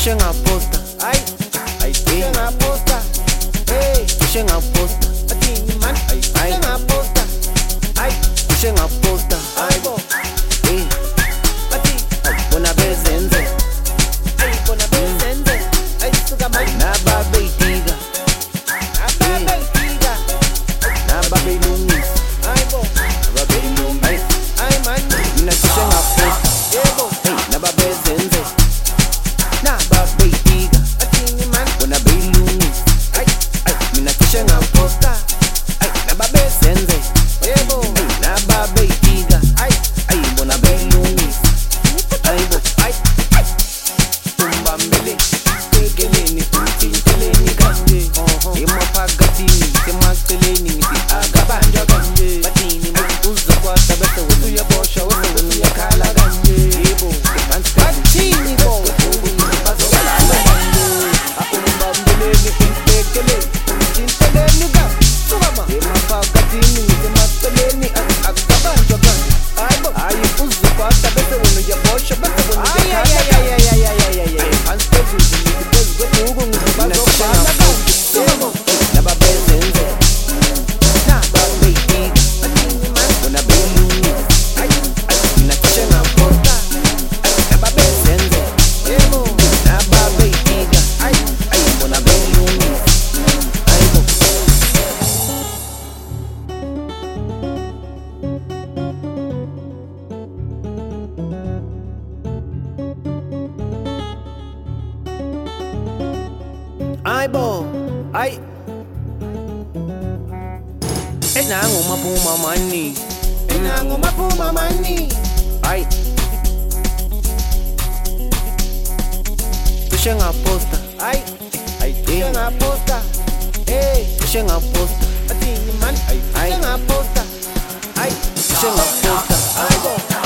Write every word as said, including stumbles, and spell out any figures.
cishe ngaposta, ay, ay, cishe ngaposta, hey, cishe ngaposta, athini man, ay, cishe ngaposta, ay, cishe ngaposta, ay bo, hey, athi, bona bezenze, ay, bona bezenze, ay, suka man, nababeyitika, ababeyitika, nababeyilungisa, ay bo, nababeyilungisa, ay man, mina cishe ngaposta, yebo, hey, nababezenze, nababeyitika, athini man, bona beyilungisa, ay, ay, mina cishe ngaposta, ay, nababezenze, yebo, hey, nababeyitika, ay, ay, bona beyilungisa, ay bo, ay, ay, tumbambele, tekeleni, uthinteleni kanje, emaphakathini, semaceleni, ngithi akabanjwa kanje, bathini uzokwata bese wena uyaboshwa, wese wena uyakhala kanje, yebo, ngephansi athini bo, bazobalala kanje, akumbambeleni, umtekeleni, uthinteleni ka, suka ma, emaphakathini, ngisemaceleni, akabanjwa kanje, ay bo, hayi uzokwata bese wena uyaboshwa, bese wena ay, ay, uyakhala ay, ay, ay, ay, ay, ay, ay, phansi phezulu, ngithi phezu kweduku, ngithi bazobhala kanje, yebo, nababezenze, nababeyitika, athini man, bona beyilungisa, ay, ay, mina cishe ngaposta, ay, nababezenze, yebo, nababeyitika, ay, ay, bona beyilungisa, ay bo. Ay bo, ay, enango maphuma mani, enango maphuma mani, ay, cishe ngaposta, ay, ay, cishe ngaposta, hey, cishe ngaposta, athini man, ay, Ay. cishe ngaposta, ay, cishe ngaposta, ay bo,